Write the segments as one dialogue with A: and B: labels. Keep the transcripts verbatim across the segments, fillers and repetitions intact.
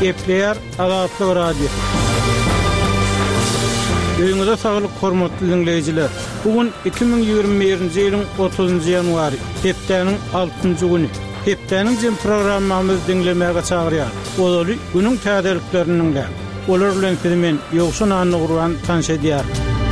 A: Gepleyer Azatlyk Radio. Öňüňizde saglyk hormatly dinleýijiler. Bugün iki bin ýygrimi birinji ýylyň otuzynjy ýanwary, hepdeniň altynjy güni. Hepdeniň jem programmamyzy dinlemäge çagyrýar. Olaly günüň täzeliklerini dinlä. Olar bilen filmen ýoksun anly gurban tanış edýär.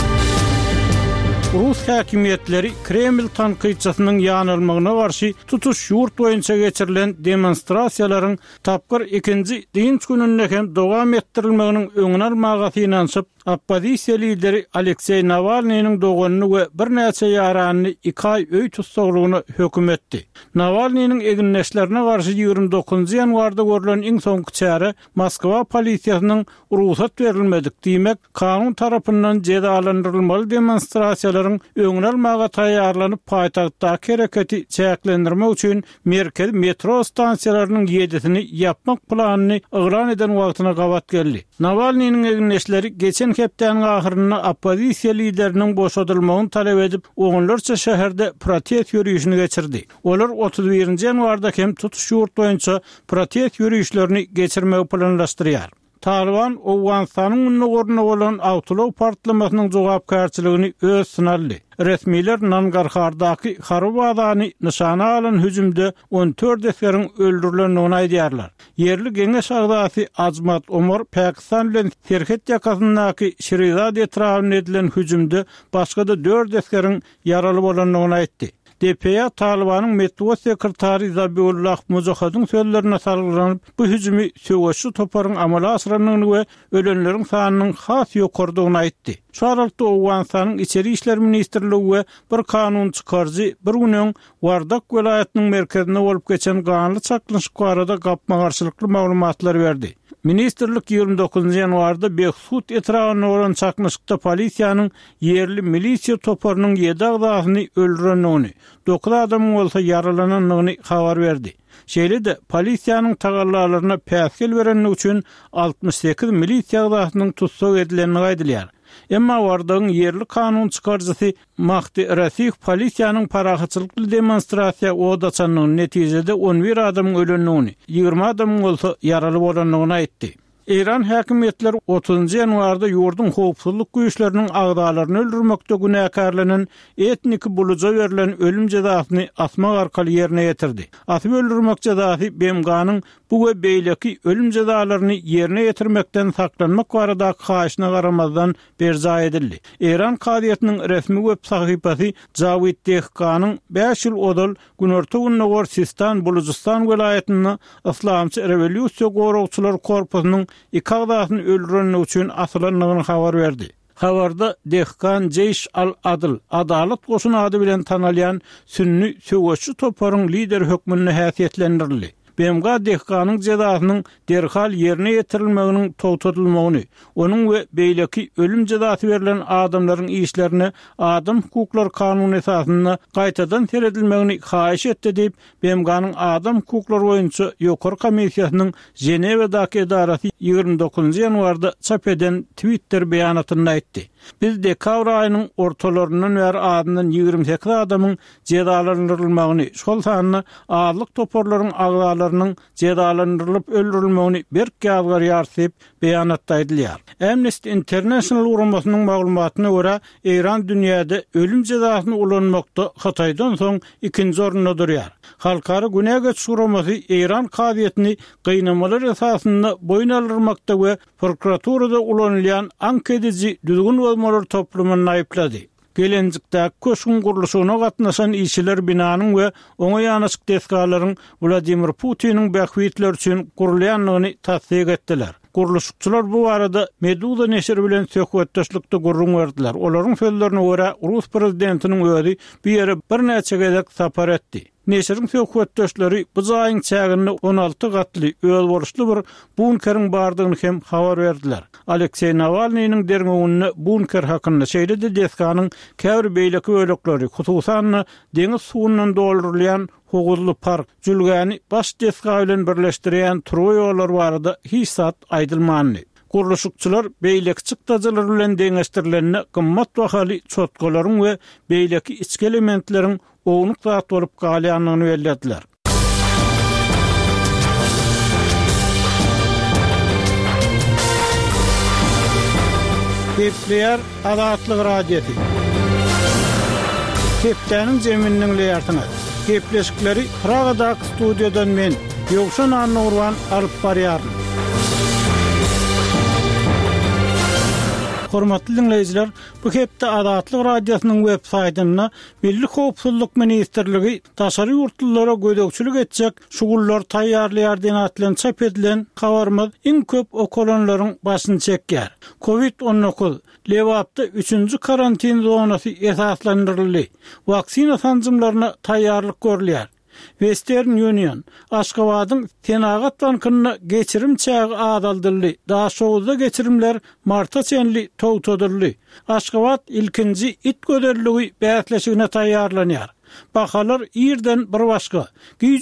A: Rus häkimetleri Kreml tanqidçisynyň ýanylmagyna garşy tutuş ýurt boýunça geçirilen demonstrasiýalaryň tapgyr ikinji dinç gününde hem dowam etdirilmeginiň öňüne almagy finansyp Oppozisiýa lideri Aleksey Navalnyň doganyny we bir näçe ýaranyny iki ay öý tutsagylygyny hökm etdi. Navalnyň eginleşlerine garşy ýygrimi dokuzynjy ýanwarda görülen iň soňky çäre Moskwa polisiýasynyň ruhsat berilmedik diýmek, kanun tarapyndan jedalandyrylmaly demonstrasiýalaryň öňüne almaga taýýarlanyp paýtagtdaky hereketi çäklendirmek üçin merkez metro stansiýalarynyň ýedisini ýapmak planyny ygran eden wagtyna gabat geldi. Navalnyň eginleşleri geçen hepdeniň ahyryna oppozisiýa lideriniň boşadylmagyny talep edip, oňlarça şäherde protest ýürüýüşini geçirdi. Olar otuz birinji ýanwarda hem tutuş ýurt boýunça protest ýürüýüşlerini geçirmegi planlaşdyrýar. Taliban Awganistanyň ünlü gorny bolan awtulaw partlamasynyň jogapkärçiligini öz sınaldy. Resmiler Nangarhardaky Harubadany nişana alan hüjümde on dört esgeriň öldürilendigini aýdýarlar. Yerli geňeş agdasy Azmat Omar Pakistan bilen Serhet ýakasyndaky Şirizad etrawyna edilen hüjümde başga-da dört esgeriň ýaraly bolandygyny aýtdy. D P A Talibanyň Metwo sekretary Zabiullah Mujahidyň sözlerine salgylanyp, bu hüjümi söwüşçü toparyň amala aşyranlygyny we ölenleriň sanynyň has ýokardygyny aýtdy. Şu aralykda Awganistanyň içeri işler ministrligi we bir kanun çykarjy bir günüň Wardak welaýatynyň merkezinde bolup geçen ganly çaklanşyk barada gapma garşylykly maglumatlar berdi. Ministerlik ýygrimi dokuzynjy ýanwarda Behsud etrawyna bolan çaklanşykda polisiýanyň yerli milisiýa toparynyň ýedi agdasyny öldürendigini, dokuz adamyň bolsa ýaralananyny habar berdi. Şeýle-de polisiýanyň tagallalaryna päsgel berenlik üçin altmış sekiz milisiýa agdasynyň tutsak edilenini aýdylýar. Emma Wardagyň yerli kanun çykarjysy Mahdi Rasif polisiýanyň parahatçylykly demonstrasiýa odaçanynyň netijede on bir adamyň ölendigini, ýygrimi adamyň bolsa ýaraly bolandygyny aýtdy. İran häkimetleri otuzynjy ýanwarda ýurdun howpsuzlyk güýçleriniň agdalaryny öldürmekde günäkarlanan etnik buluja berilen ölüm jazasyny asmak arkaly ýerine ýetirdi. Asyp öldürmek jazasy B M G'nyň bu we beýleki ölüm jazalaryny ýerine ýetirmekden saklanmak baradaky haýyşyna garamazdan berza edildi. İran kadiýatynyň resmi web sahypasy Jawid Dehqanyň beş ýyl odal günorta gününe Sistan Bulujistan welaýatyny Islamçy Rewolýusiýa gorugçylar korpusynyň iki agdasyny öldürenlik üçin asylanlygyny habar berdi. Habarda Dehqan Jeyş al-Adl, Adalet goşuny ady bilen tanalýan sünni söwüşçü toparyň lider hökmüne häsiýetlendirildi. B M G Dehqanyň jazasynyň derhal ýerine ýetirilmeginiň togtatylmagyny, onuň we beýleki ölüm jazasy berilen adamlaryň işlerine adam hukuklar kanuny esasyna gaýtadan seredilmegini haýyş etdi diýip B M G'nyň adam hukuklar boýunça ýokary komissiýasynyň Jenewadaky edarasy ýygrimi dokuzynjy ýanwarda çap eden Twitter beýanatynda aýtdy. Biz dekabr aýynyň ortalaryndan bäri adından ýygrimi sekiz adamyň jedalandyrylmagyny, şol sanyny ağırlyk toparlaryň agdalarynyň jedalandyrylyp öldürilmegini bir ýazgar ýarsyp beýanatda aýdylýar. Amnesty International uramasynyň maglumatyna görä, İran dünýäde ölüm jazasyny ulanmakda Hataýdan soň ikinji orunda durýar. Halkara Günägeç uramasy İran kadiýetini gynamalar esasyna boyun aldyrmakda we prokuraturada ulanylýan ankedici düzgün bolmalar toplumyny aýyplady. Gelenjikde köşkün guruluşyna gatnaşan işçiler binanyň we oňa ýanaşyk deskalaryň Vladimir Putiniň bähwitler üçin gurulýanlygyny tasdik etdiler. Guruluşçular bu arada Meduza neşri bilen söhbetdeşlikde gurrun verdiler. Olaryň sözlerine görä Rus prezidentiniň özi bir ýere bir näçe gezek sapar etdi. Neşriň söhbetdeşleri bu zaýyň çägini on alty gatly öl borçly bir bunkeriň bardygyny hem habar berdiler. Aleksey Navalnyň derňeginde bunker hakynda şeýle-de Dehqanyň käbir beýleki ölekleri, hususan deňiz suwundan doldurulýan Hoguzlu park jülgäni baş Dehqa bilen birleşdirýän Troýolar barada hisat aýdylmandy. Guruluşçular beýleki çykdajalar bilen deňeşdirilenine gymmat bahaly çotkalaryň we beýleki içki elementleriň oňluk zat bolup galýanlygyny bellädiler. Kepleyer Adatlyk radiosi. Keplenin zeminining leyartyna. Kepleşikleri Pragadak studiodan men Ýogşan Annurwan alyp barýaryn. Hormatly dinleyijiler, bu hepde Adatlyk radiosynyň web saýtyna Milli Howpsuzlyk Ministrligi taşary ýurtlylara gödekçilik etjek şugullar taýýarlaýar diýen atlan çap edilen habarymyz iň köp okulanlaryň başyny çekýär. covid on dokuz Lewapda üçünji karantin zonasy esaslandyryldy. Waksina sanjymlaryna taýýarlyk görülýär. Western Union Aşgabatyň Tenagat bankyna geçirim çağı adaldyldy. Daha şowda geçirimler marta çenli towtodurly. Aşgabat ilkinji it göderiligi bäsleşigine taýýarlanýar. Bahalar ýerden bir başga.